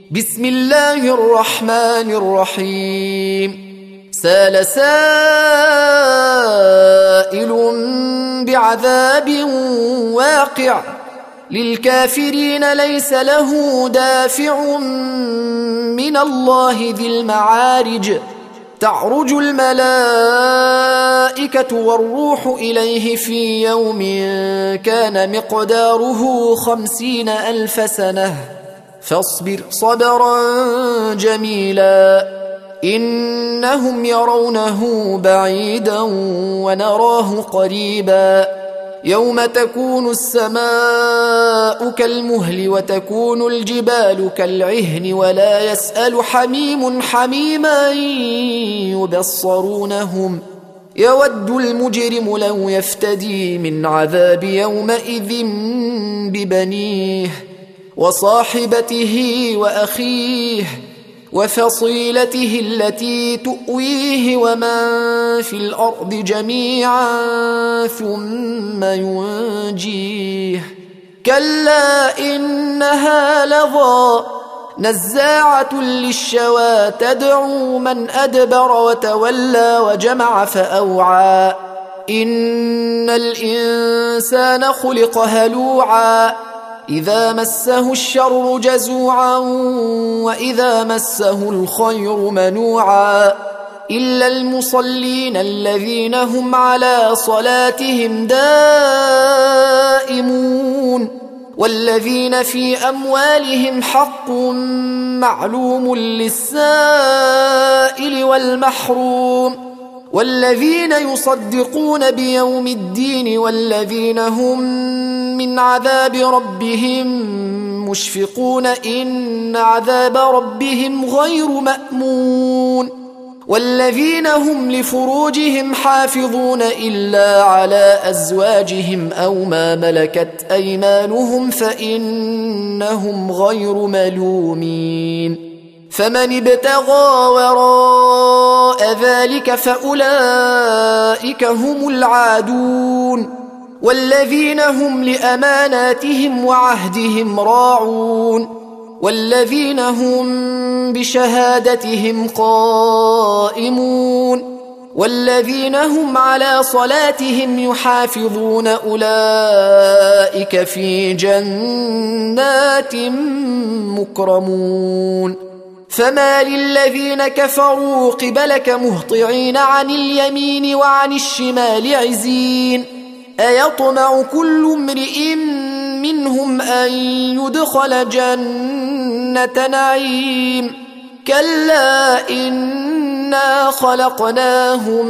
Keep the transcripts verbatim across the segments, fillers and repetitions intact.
بسم الله الرحمن الرحيم سال سائل بعذاب واقع للكافرين ليس له دافع من الله ذي المعارج تعرج الملائكة والروح إليه في يوم كان مقداره خمسين ألف سنة فاصبر صبرا جميلا إنهم يرونه بعيدا ونراه قريبا يوم تكون السماء كالمهل وتكون الجبال كالعهن ولا يسأل حميم حميما يبصرونهم يود المجرم لو يفتدي من عذاب يومئذ ببنيه وصاحبته وأخيه وفصيلته التي تؤويه ومن في الأرض جميعا ثم ينجيه كلا إنها لظى نزاعة للشوى تدعو من أدبر وتولى وجمع فأوعى إن الإنسان خلق هلوعا إذا مسه الشر جزوعا وإذا مسه الخير منوعا إلا المصلين الذين هم على صلاتهم دائمون والذين في أموالهم حق معلوم للسائل والمحروم والذين يصدقون بيوم الدين والذين هم من عذاب ربهم مشفقون إن عذاب ربهم غير مأمون والذين هم لفروجهم حافظون إلا على أزواجهم أو ما ملكت أيمانهم فإنهم غير ملومين فمن ابتغى وراء ذلك فأولئك هم العادون والذين هم لأماناتهم وعهدهم راعون والذين هم بشهادتهم قائمون والذين هم على صلاتهم يحافظون أولئك في جنات مكرمون فما للذين كفروا قبلك مهطعين عن اليمين وعن الشمال عزين أيطمع كل امرئ منهم أن يدخل جنة نعيم كلا إنا خلقناهم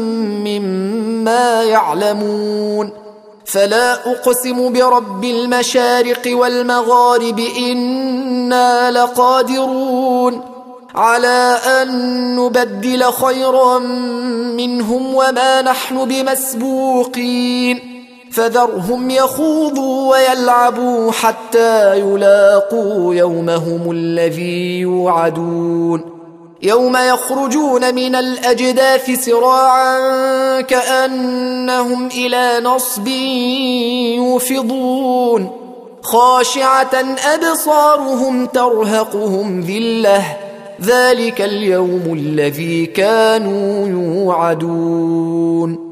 مما يعلمون فلا أقسم برب المشارق والمغارب إنا لقادرون على أن نبدل خيرا منهم وما نحن بمسبوقين فذرهم يخوضوا ويلعبوا حتى يلاقوا يومهم الذي يوعدون يوم يخرجون من الأجداث سراعا كأنهم إلى نصب يوفضون خاشعة أبصارهم ترهقهم ذلة ذلك اليوم الذي كانوا يوعدون